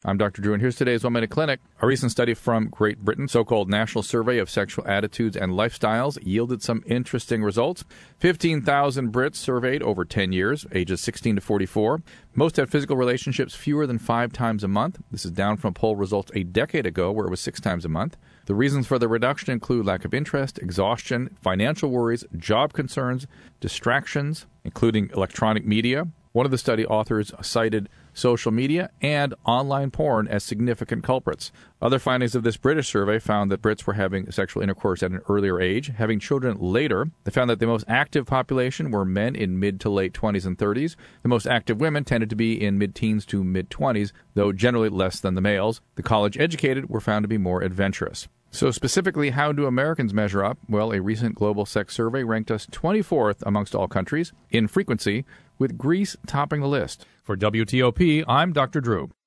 I'm Dr. Drew, and here's today's 1 Minute Clinic. A recent study from Great Britain, so-called National Survey of Sexual Attitudes and Lifestyles, yielded some interesting results. 15,000 Brits surveyed over 10 years, ages 16 to 44. Most had physical relationships fewer than 5 times a month. This is down from poll results a decade ago, where it was 6 times a month. The reasons for the reduction include lack of interest, exhaustion, financial worries, job concerns, distractions, including electronic media. One of the study authors cited social media and online porn as significant culprits. Other findings of this British survey found that Brits were having sexual intercourse at an earlier age, having children later. They found that the most active population were men in mid to late 20s and 30s. The most active women tended to be in mid-teens to mid-20s, though generally less than the males. The college-educated were found to be more adventurous. So specifically, how do Americans measure up? Well, a recent global sex survey ranked us 24th amongst all countries in frequency, with Greece topping the list. For WTOP, I'm Dr. Drew.